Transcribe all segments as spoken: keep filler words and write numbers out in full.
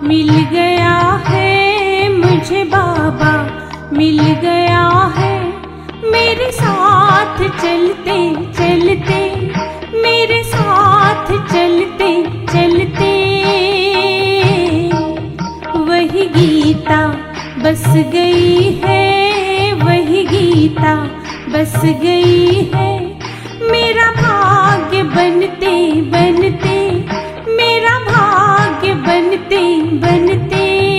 मिल गया है मुझे बाबा, मिल गया है मेरे साथ चलते चलते, मेरे साथ चलते चलते। वही गीता बस गई है, वही गीता बस गई है मेरा भाग्य बनते बनते, मेरा भाग्य बनते बनते।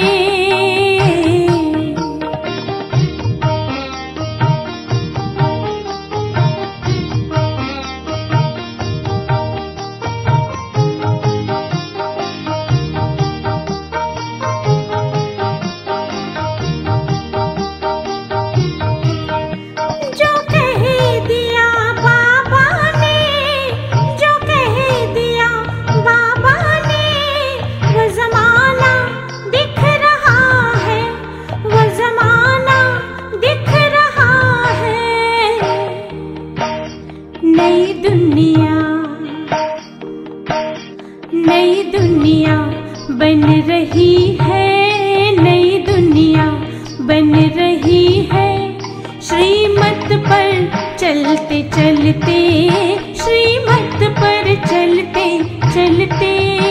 नई दुनिया, नई दुनिया बन रही है, नई दुनिया बन रही है श्रीमत पर चलते चलते, श्रीमत पर चलते चलते।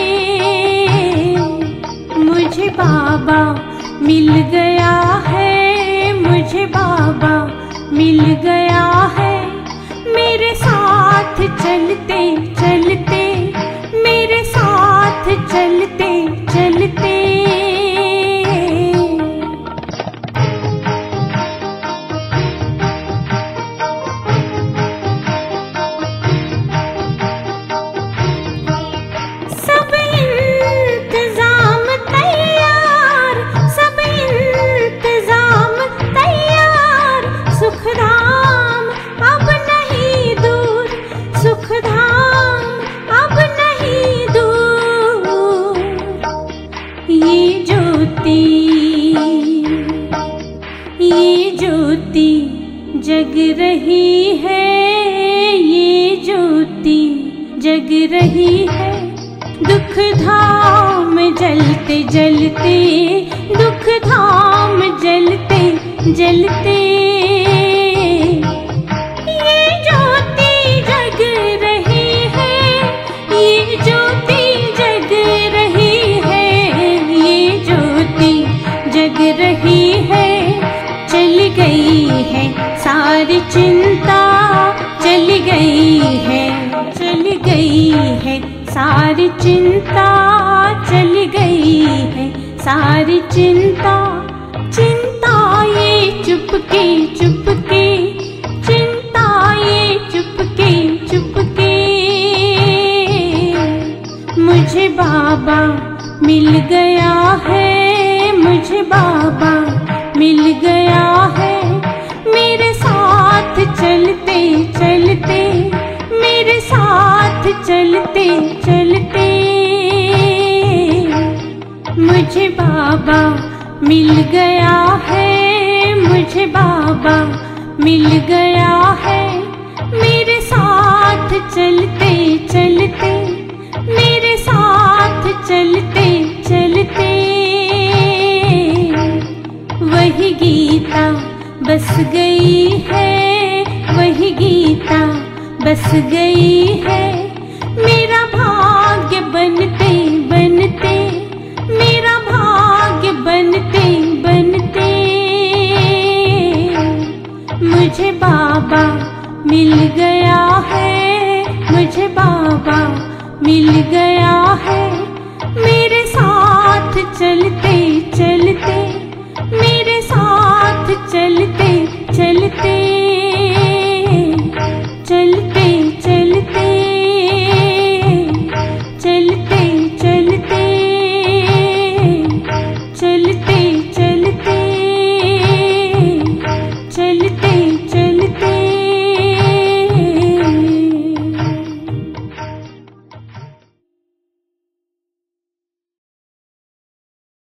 मुझे बाबा मिल गया है, मुझे बाबा मिल गया है मेरे साथ चलते चलते, मेरे साथ चलते चलते। सब इंतजाम तैयार, सब इंतजाम तैयार, सुखधाम अब नहीं दूर, सुखधाम अब नहीं दूर। ये ज्योति, ये ज्योति जग रही है, ये ज्योति जग रही है दुख धाम जलते जलते, दुख धाम जलते जलते। रही है चल गई है सारी चिंता, चल गई है, चल गई है सारी चिंता, चल गई है सारी चिंता। चिंता ये चुपके चुपके, चिंता ये चुपके चुपके। मुझे बाबा मिल गया है, मुझे बाबा मिल गया है मेरे साथ चलते चलते, मेरे साथ चलते चलते। मुझे बाबा मिल गया है, मुझे बाबा मिल गया है मेरे साथ चलते चलते, मेरे साथ चलते चलते। वही गीता बस गई है, वही गीता बस गई है मेरा भाग्य बनते